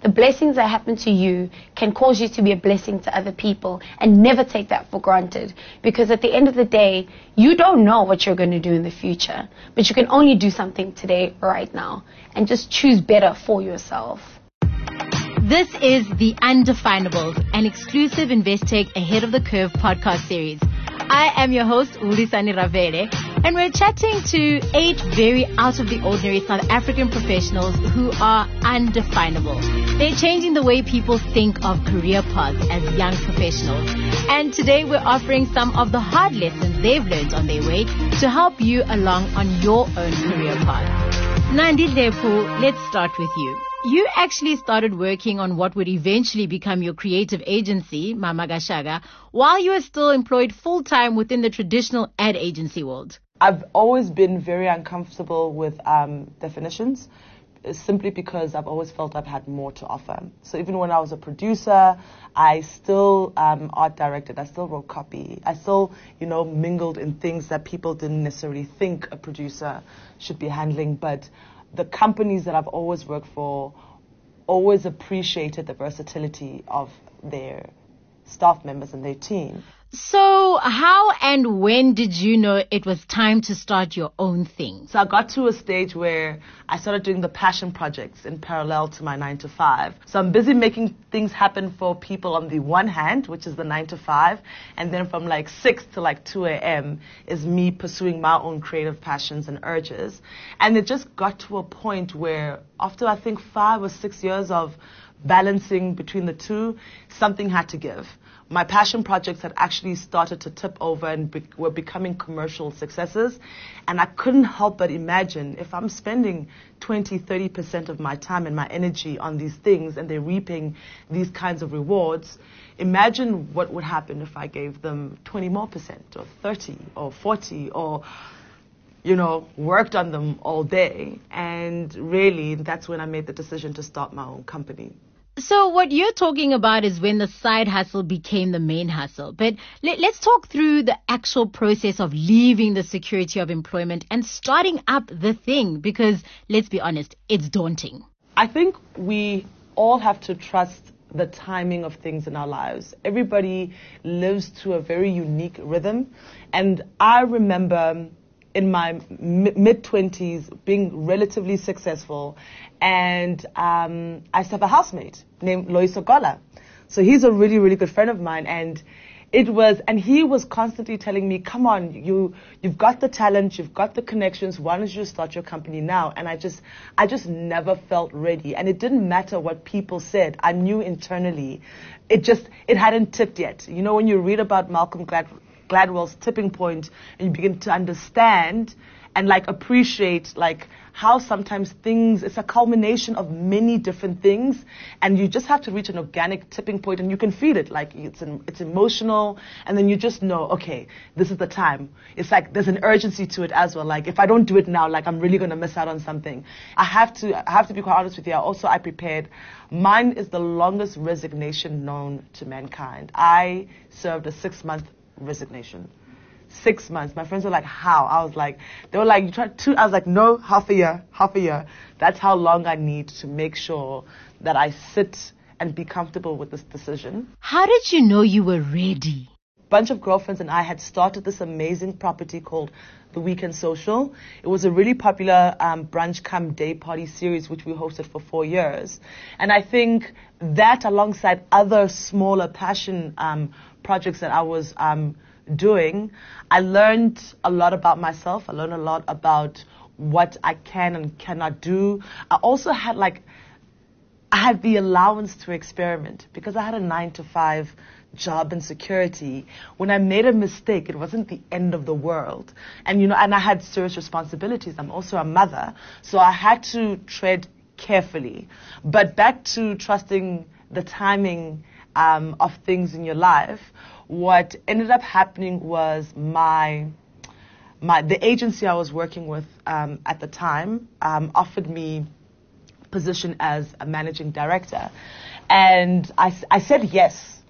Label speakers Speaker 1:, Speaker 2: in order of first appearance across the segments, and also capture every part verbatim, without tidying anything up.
Speaker 1: The blessings that happen to you can cause you to be a blessing to other people, and never take that for granted. Because at the end of the day, you don't know what you're going to do in the future, but you can only do something today, right now, and just choose better for yourself.
Speaker 2: This is The Undefinables, an exclusive Investec Ahead of the Curve podcast series. I am your host, Ulisani Ravele, and we're chatting to eight very out-of-the-ordinary South African professionals who are undefinable. They're changing the way people think of career paths as young professionals. And today we're offering some of the hard lessons they've learned on their way to help you along on your own career path. Nandi Lepu, let's start with you. You actually started working on what would eventually become your creative agency, Mama Gashaga, while you were still employed full-time within the traditional ad agency world.
Speaker 3: I've always been very uncomfortable with um, definitions, simply because I've always felt I've had more to offer. So even when I was a producer, I still um, art directed, I still wrote copy, I still, you know, mingled in things that people didn't necessarily think a producer should be handling. But the companies that I've always worked for always appreciated the versatility of their staff members and their team.
Speaker 2: So how and when did you know it was time to start your own thing?
Speaker 3: So I got to a stage where I started doing the passion projects in parallel to my nine to five. So I'm busy making things happen for people on the one hand, which is the nine to five, and then from like six to like two a.m. is me pursuing my own creative passions and urges. And it just got to a point where after I think five or six years of balancing between the two, something had to give. My passion projects had actually started to tip over and be- were becoming commercial successes. And I couldn't help but imagine, if I'm spending twenty, thirty percent of my time and my energy on these things and they're reaping these kinds of rewards, imagine what would happen if I gave them twenty more percent or thirty or forty or, you know, worked on them all day. And really, that's when I made the decision to start my own company.
Speaker 2: So what you're talking about is when the side hustle became the main hustle. But let, let's talk through the actual process of leaving the security of employment and starting up the thing, because let's be honest, it's daunting.
Speaker 3: I think we all have to trust the timing of things in our lives. Everybody lives to a very unique rhythm. And I remember in my mid-twenties being relatively successful, and um, I used to have a housemate named Loiso Gola. So he's a really, really good friend of mine, and it was, and he was constantly telling me, come on, you, you've got the talent, you've got the connections, why don't you start your company now? And I just, I just never felt ready. And it didn't matter what people said. I knew internally, it just, it hadn't tipped yet. You know, when you read about Malcolm Glad, Gladwell's tipping point and you begin to understand and like appreciate like how sometimes things, it's a culmination of many different things, and you just have to reach an organic tipping point and you can feel it, like it's an, it's emotional, and then you just know, okay, this is the time. It's like there's an urgency to it as well. Like if I don't do it now, like I'm really going to miss out on something. I have to, I have to be quite honest with you. Also, I prepared. Mine is the longest resignation known to mankind. I served a six-month resignation. Six months. My friends were like, how? I was like, they were like, you tried two? I was like, no, half a year, half a year. That's how long I need to make sure that I sit and be comfortable with this decision.
Speaker 2: How did you know you were ready?
Speaker 3: A bunch of girlfriends and I had started this amazing property called The Weekend Social. It was a really popular um, brunch come day party series which we hosted for four years. And I think that alongside other smaller passion um, projects that I was um, doing, I learned a lot about myself. I learned a lot about what I can and cannot do. I also had like, I had the allowance to experiment because I had a nine to five job and security. When I made a mistake, it wasn't the end of the world. And, you know, and I had serious responsibilities. I'm also a mother. So I had to tread carefully. But back to trusting the timing um, of things in your life, what ended up happening was my my the agency I was working with um, at the time um, offered me position as a managing director, and I, I said yes.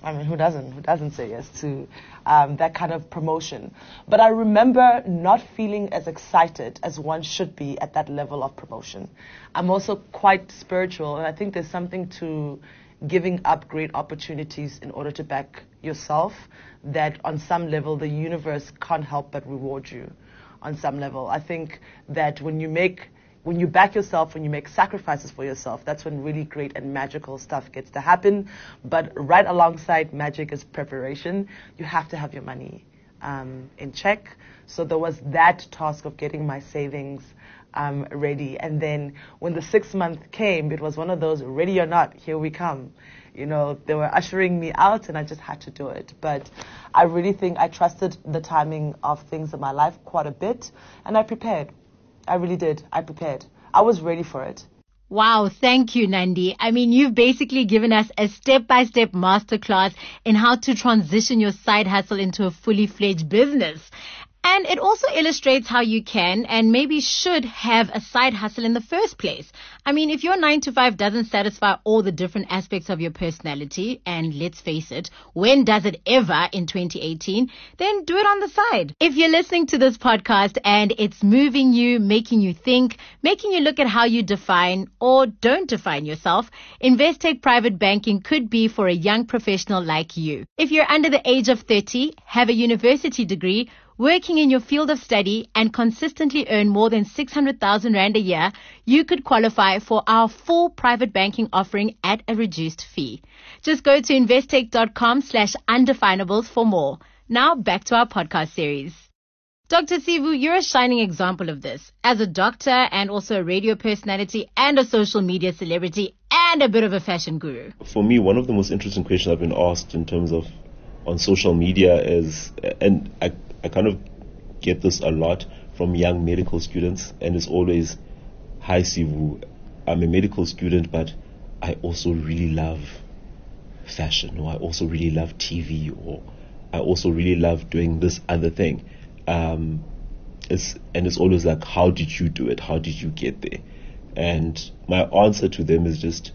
Speaker 3: I mean, who doesn't? Who doesn't say yes to um, that kind of promotion? But I remember not feeling as excited as one should be at that level of promotion. I'm also quite spiritual, and I think there's something to giving up great opportunities in order to back yourself, that on some level the universe can't help but reward you on some level. I think that when you make When you back yourself, when you make sacrifices for yourself, that's when really great and magical stuff gets to happen. But right alongside magic is preparation. You have to have your money um, in check. So there was that task of getting my savings um, ready. And then when the sixth month came, it was one of those, ready or not, here we come. You know, they were ushering me out and I just had to do it. But I really think I trusted the timing of things in my life quite a bit, and I prepared. I really did. I prepared. I was ready for it.
Speaker 2: Wow, thank you, Nandi. I mean, you've basically given us a step-by-step masterclass in how to transition your side hustle into a fully fledged business. And it also illustrates how you can and maybe should have a side hustle in the first place. I mean, if your nine to five doesn't satisfy all the different aspects of your personality, and let's face it, when does it ever in twenty eighteen, then do it on the side. If you're listening to this podcast and it's moving you, making you think, making you look at how you define or don't define yourself, Investec Private Banking could be for a young professional like you. If you're under the age of thirty, have a university degree, working in your field of study, and consistently earn more than six hundred thousand rand a year, you could qualify for our full private banking offering at a reduced fee. Just go to investec.com slash undefinables for more. Now back to our podcast series. Doctor Sivu, you're a shining example of this. As a doctor and also a radio personality and a social media celebrity and a bit of a fashion guru.
Speaker 4: For me, one of the most interesting questions I've been asked in terms of on social media is, and I I kind of get this a lot from young medical students, and it's always, hi Sivu, I'm a medical student, but I also really love fashion, or I also really love T V, or I also really love doing this other thing. Um, it's, and it's always like, how did you do it? How did you get there? And my answer to them is just,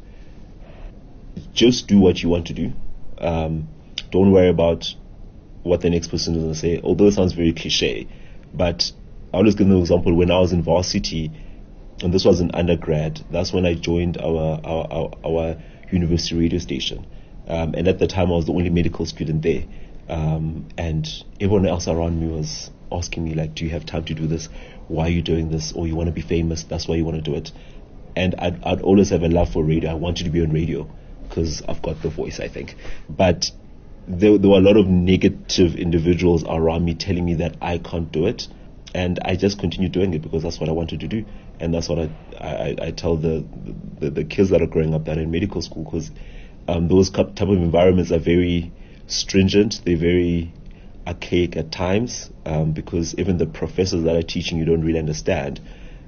Speaker 4: just do what you want to do. Um, don't worry about what the next person is going to say, although it sounds very cliche. But I'll just give an example. When I was in varsity, and this was in undergrad, that's when I joined our our, our, our university radio station. Um, and at the time, I was the only medical student there. Um, and everyone else around me was asking me, like, do you have time to do this? Why are you doing this? Or you want to be famous, that's why you want to do it. And I'd, I'd always have a love for radio. I wanted to be on radio because I've got the voice, I think. But There, there were a lot of negative individuals around me telling me that I can't do it, and I just continued doing it because that's what I wanted to do, and that's what I I, I tell the, the the kids that are growing up that are in medical school, because um, those type of environments are very stringent, they're very archaic at times, um, because even the professors that are teaching you don't really understand,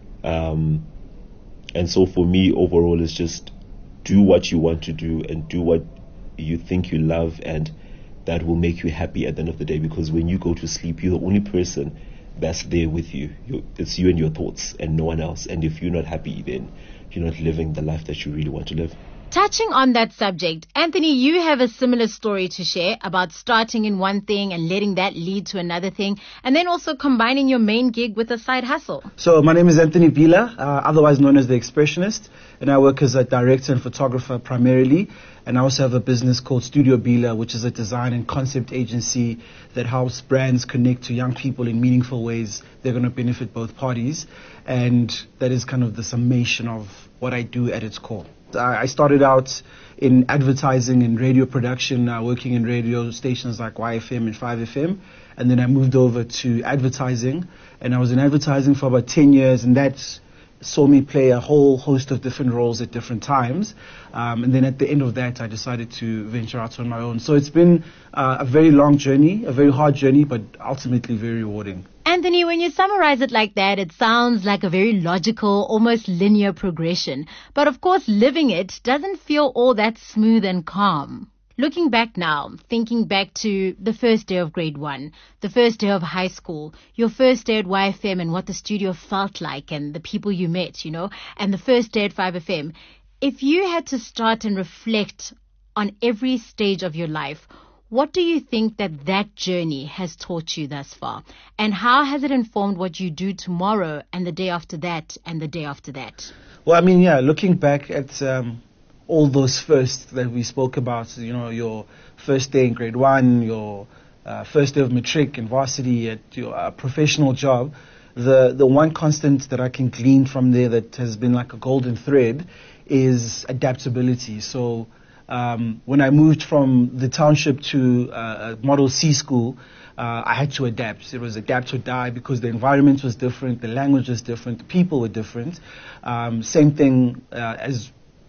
Speaker 4: um, and so for me overall it's just do what you want to do and do what you think you love, and that will make you happy at the end of the day, because when you go to sleep, you're the only person that's there with you. you. It's you and your thoughts and no one else. And if you're not happy, then you're not living the life that you really want to live.
Speaker 2: Touching on that subject, Anthony, you have a similar story to share about starting in one thing and letting that lead to another thing, and then also combining your main gig with a side hustle.
Speaker 5: So my name is Anthony Vila, uh, otherwise known as The Expressionist, and I work as a director and photographer primarily. And I also have a business called Studio Bila, which is a design and concept agency that helps brands connect to young people in meaningful ways. They're going to benefit both parties. And that is kind of the summation of what I do at its core. I started out in advertising and radio production, uh, working in radio stations like Y F M and five F M. And then I moved over to advertising. And I was in advertising for about ten years, and that's saw me play a whole host of different roles at different times. Um, and then at the end of that, I decided to venture out on my own. So it's been uh, a very long journey, a very hard journey, but ultimately very rewarding.
Speaker 2: Anthony, when you summarize it like that, it sounds like a very logical, almost linear progression. But of course, living it doesn't feel all that smooth and calm. Looking back now, thinking back to the first day of grade one, the first day of high school, your first day at Y F M and what the studio felt like and the people you met, you know, and the first day at five F M, if you had to start and reflect on every stage of your life. What do you think that that journey has taught you thus far? And how has it informed what you do tomorrow and the day after that and the day after that?
Speaker 5: Well, I mean, yeah, looking back at um, all those firsts that we spoke about, you know, your first day in grade one, your uh, first day of matric and varsity at your uh, professional job, the, the one constant that I can glean from there that has been like a golden thread is adaptability. So Um, when I moved from the township to uh, a Model C school, uh, I had to adapt. It was adapt or die because the environment was different, the language was different, the people were different. Um, same thing uh, as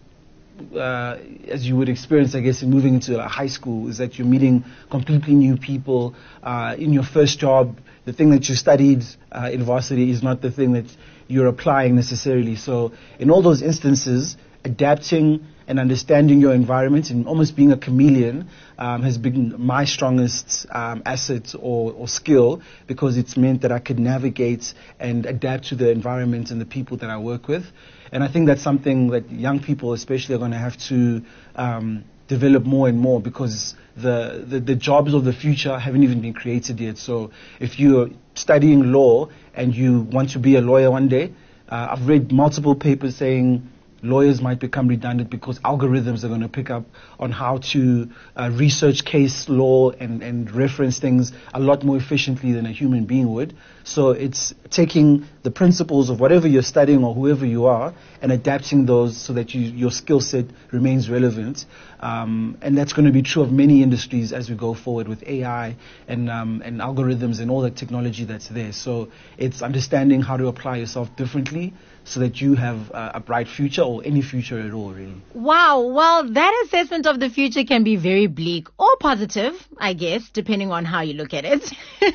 Speaker 5: uh, as you would experience, I guess, in moving into a high school, is that you're meeting completely new people. Uh, in your first job, the thing that you studied uh, in varsity is not the thing that you're applying necessarily. So in all those instances, adapting and understanding your environment and almost being a chameleon um, has been my strongest um, asset or, or skill, because it's meant that I could navigate and adapt to the environment and the people that I work with. And I think that's something that young people especially are going to have to um, develop more and more, because the, the, the jobs of the future haven't even been created yet. So if you're studying law and you want to be a lawyer one day, uh, I've read multiple papers saying lawyers might become redundant because algorithms are going to pick up on how to uh, research case law and, and reference things a lot more efficiently than a human being would. So it's taking the principles of whatever you're studying or whoever you are and adapting those so that you, your skill set remains relevant. Um, and that's going to be true of many industries as we go forward with A I and, um, and algorithms and all the technology that's there. So it's understanding how to apply yourself differently so that you have uh, a bright future, or any future at all, really.
Speaker 2: Wow. Well, that assessment of the future can be very bleak or positive, I guess, depending on how you look at it.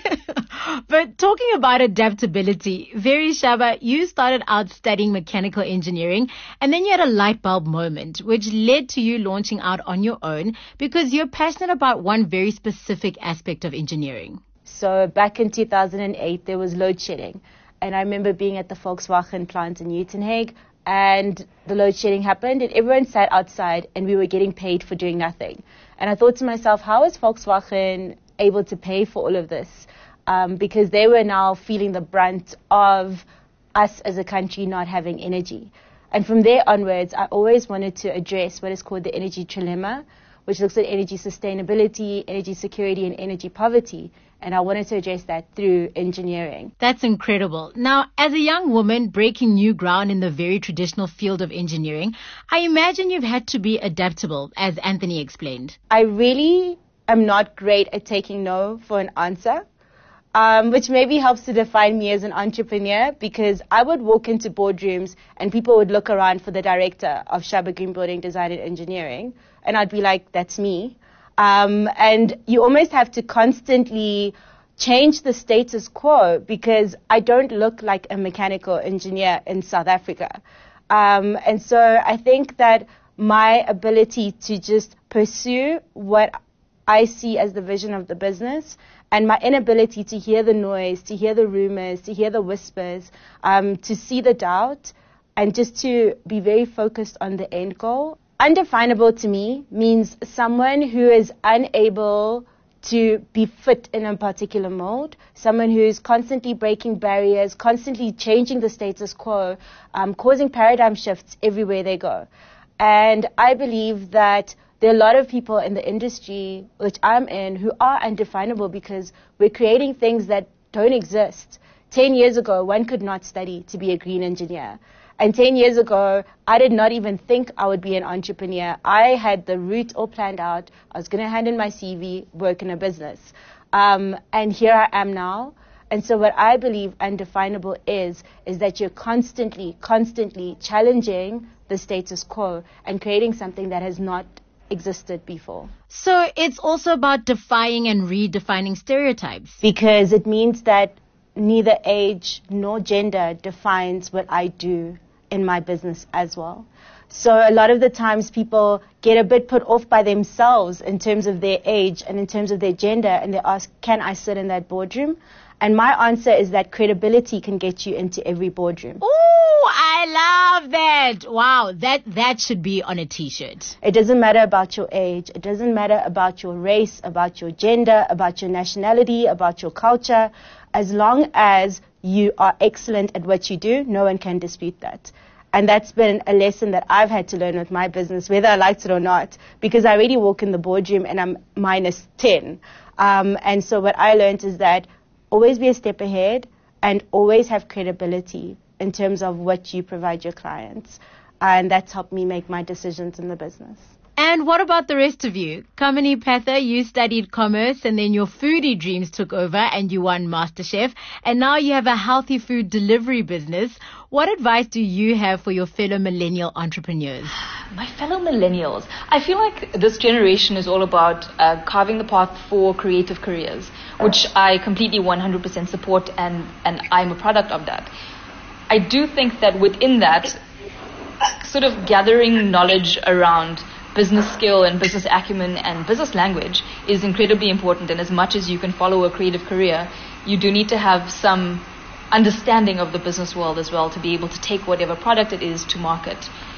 Speaker 2: But talking about adaptability, Very Shaba, you started out studying mechanical engineering, and then you had a light bulb moment, which led to you launching out on your own because you're passionate about one very specific aspect of engineering.
Speaker 6: So back in two thousand eight, there was load shedding. And I remember being at the Volkswagen plant in Uitenhage, and the load shedding happened, and everyone sat outside, and we were getting paid for doing nothing. And I thought to myself, how is Volkswagen able to pay for all of this? Um, because they were now feeling the brunt of us as a country not having energy. And from there onwards, I always wanted to address what is called the energy trilemma, which looks at energy sustainability, energy security, and energy poverty. And I wanted to address that through engineering.
Speaker 2: That's incredible. Now, as a young woman breaking new ground in the very traditional field of engineering, I imagine you've had to be adaptable, as Anthony explained.
Speaker 6: I really am not great at taking no for an answer, um, which maybe helps to define me as an entrepreneur, because I would walk into boardrooms and people would look around for the director of Shaba Green Building Design and Engineering, and I'd be like, that's me. Um, and you almost have to constantly change the status quo, because I don't look like a mechanical engineer in South Africa. Um, and so I think that my ability to just pursue what I see as the vision of the business, and my inability to hear the noise, to hear the rumors, to hear the whispers, um, to see the doubt, and just to be very focused on the end goal. Undefinable to me means someone who is unable to be fit in a particular mold, someone who is constantly breaking barriers, constantly changing the status quo, um, causing paradigm shifts everywhere they go. And I believe that there are a lot of people in the industry, which I'm in, who are undefinable because we're creating things that don't exist. Ten years ago, one could not study to be a green engineer. And ten years ago, I did not even think I would be an entrepreneur. I had the route all planned out. I was going to hand in my C V, work in a business. Um, and here I am now. And so what I believe undefinable is, is that you're constantly, constantly challenging the status quo and creating something that has not existed before.
Speaker 2: So it's also about defying and redefining stereotypes.
Speaker 6: Because it means that neither age nor gender defines what I do in my business as well. So a lot of the times people get a bit put off by themselves in terms of their age and in terms of their gender, and they ask, can I sit in that boardroom? And my answer is that credibility can get you into every boardroom.
Speaker 2: Ooh, I love that. Wow, that, that should be on a t-shirt.
Speaker 6: It doesn't matter about your age. It doesn't matter about your race, about your gender, about your nationality, about your culture. As long as you are excellent at what you do, no one can dispute that. And that's been a lesson that I've had to learn with my business, whether I liked it or not, because I already walk in the boardroom and I'm minus ten. Um, and so what I learned is that always be a step ahead and always have credibility in terms of what you provide your clients. And that's helped me make my decisions in the business.
Speaker 2: And what about the rest of you? Kamini Patha, you studied commerce and then your foodie dreams took over and you won MasterChef. And now you have a healthy food delivery business. What advice do you have for your fellow millennial entrepreneurs?
Speaker 7: My fellow millennials, I feel like this generation is all about uh, carving the path for creative careers, which I completely one hundred percent support, and, and I'm a product of that. I do think that within that, sort of gathering knowledge around business skill and business acumen and business language is incredibly important. And as much as you can follow a creative career, you do need to have some understanding of the business world as well to be able to take whatever product it is to market.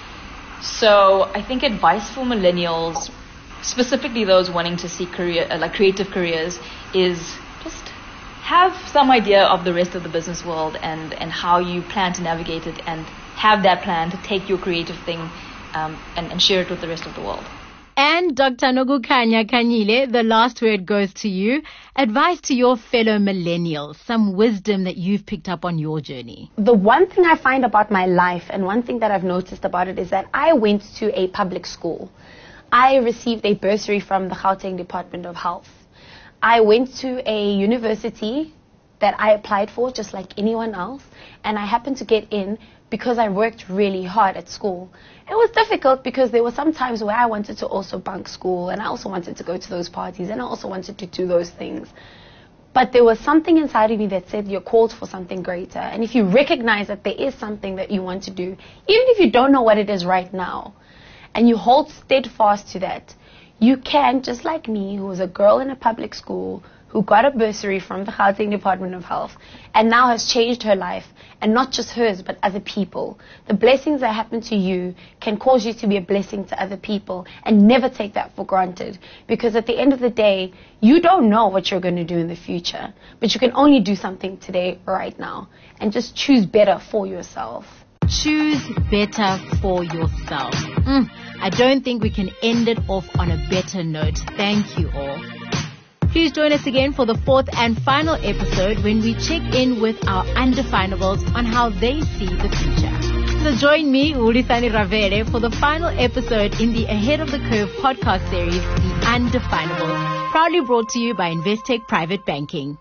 Speaker 7: So I think advice for millennials, specifically those wanting to seek career, uh, like creative careers, is just have some idea of the rest of the business world and, and how you plan to navigate it, and have that plan to take your creative thing Um, and, and share it with the rest of the world.
Speaker 2: And Doctor Nogukanya Kanyile, the last word goes to you. Advice to your fellow millennials, some wisdom that you've picked up on your journey.
Speaker 1: The one thing I find about my life, and one thing that I've noticed about it, is that I went to a public school. I received a bursary from the Gauteng Department of Health. I went to a university that I applied for just like anyone else, and I happened to get in because I worked really hard at school. It was difficult because there were some times where I wanted to also bunk school, and I also wanted to go to those parties, and I also wanted to do those things. But there was something inside of me that said you're called for something greater. And if you recognize that there is something that you want to do, even if you don't know what it is right now, and you hold steadfast to that, you can, just like me, who was a girl in a public school, who got a bursary from the Gauteng Department of Health and now has changed her life, and not just hers, but other people. The blessings that happen to you can cause you to be a blessing to other people, and never take that for granted, because at the end of the day, you don't know what you're going to do in the future, but you can only do something today, right now, and just choose better for yourself.
Speaker 2: Choose better for yourself. Mm, I don't think we can end it off on a better note. Thank you all. Please join us again for the fourth and final episode, when we check in with our undefinables on how they see the future. So join me, Ulisani Ravele, for the final episode in the Ahead of the Curve podcast series, The Undefinables, proudly brought to you by Investec Private Banking.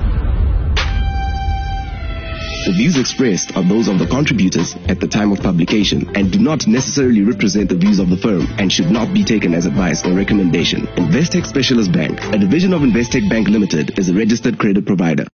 Speaker 8: The views expressed are those of the contributors at the time of publication and do not necessarily represent the views of the firm and should not be taken as advice or recommendation. Investec Specialist Bank, a division of Investec Bank Limited, is a registered credit provider.